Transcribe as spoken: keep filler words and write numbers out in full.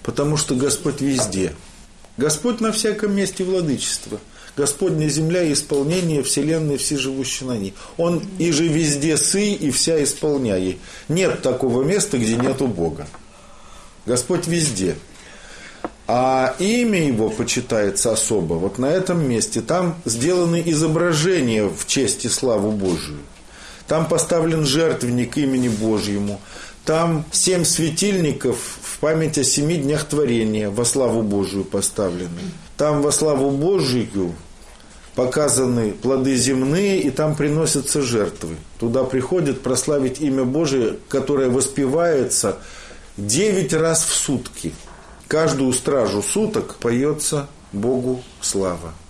Потому что Господь везде. Господь на всяком месте владычества. Господня земля и исполнение вселенной всеживущей на ней. Он и же везде сы, и вся исполняет. Нет такого места, где нету Бога. Господь везде. А имя Его почитается особо. Вот на этом месте. Там сделаны изображения в честь и славу Божию. Там поставлен жертвенник имени Божьему. Там семь светильников в память о семи днях творения во славу Божию поставлены. Там во славу Божию показаны плоды земные, и там приносятся жертвы. Туда приходят прославить имя Божие, которое воспевается девять раз в сутки. Каждую стражу суток поется Богу слава.